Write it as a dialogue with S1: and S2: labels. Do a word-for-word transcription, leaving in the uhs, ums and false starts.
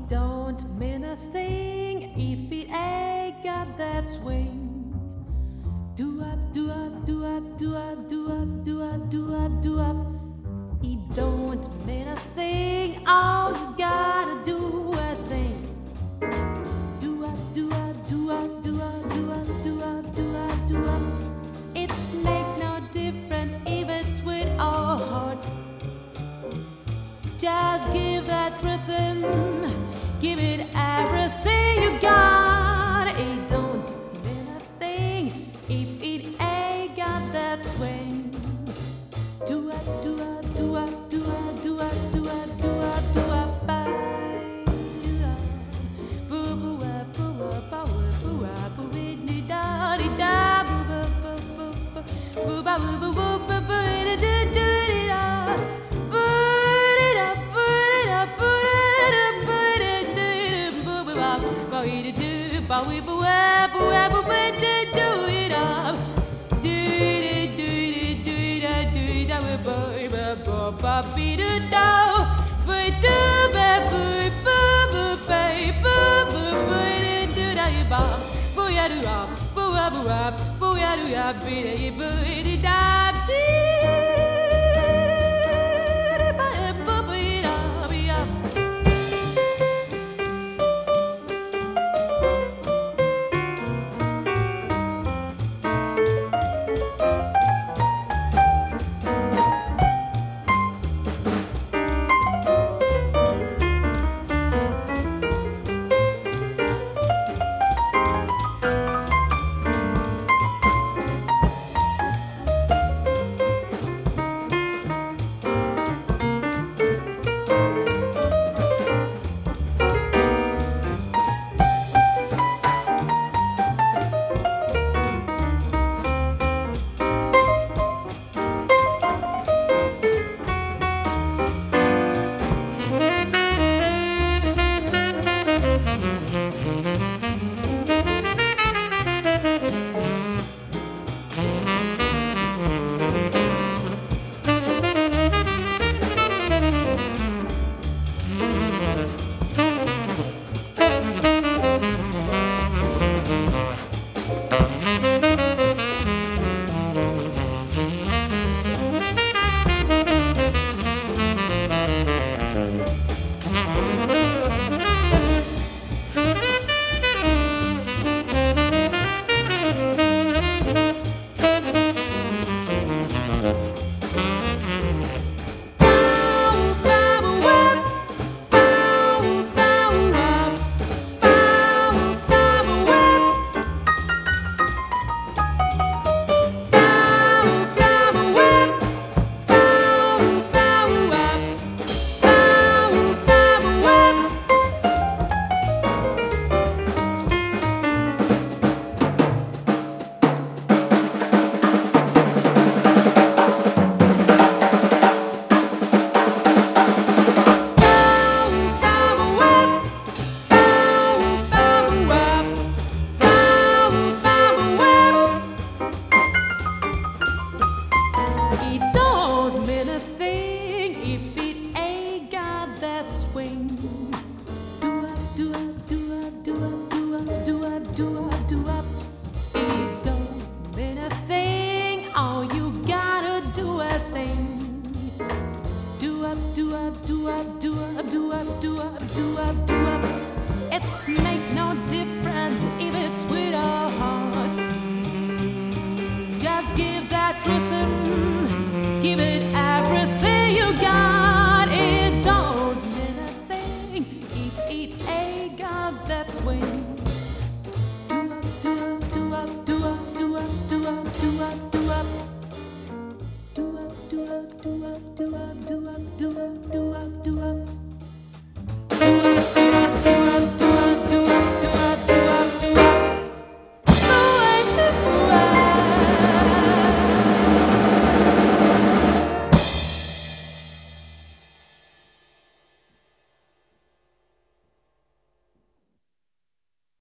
S1: don't mean a thing if it ain't got that swing. Do up, do up, do up, do up, do up, do up, do up, do up. It don't mean a thing. All you gotta do is sing. Do up, do up, do up, do up, do up, do up, do up, do up. It's make no difference if it's with or heart. Just give that rhythm, give it everything you got. It don't mean a thing if it ain't got that swing. Do up, do up, do up, do up, do up, do up, do up, do up, bye. Boo boo up, boo up, boo up, boo up, boo dee da dee da, boo boo boo boo boo, boo ba boo boo boo boo boo dee dee dee da. Ba we boo wah boo wah boo ba do do it up, do do do do da do da we ba ba ba ba be do do, ba do ba boo boo boo ba boo boo boo do da ba, boo ya do up, boo wah boo up, boo ya do ya be da boo da da.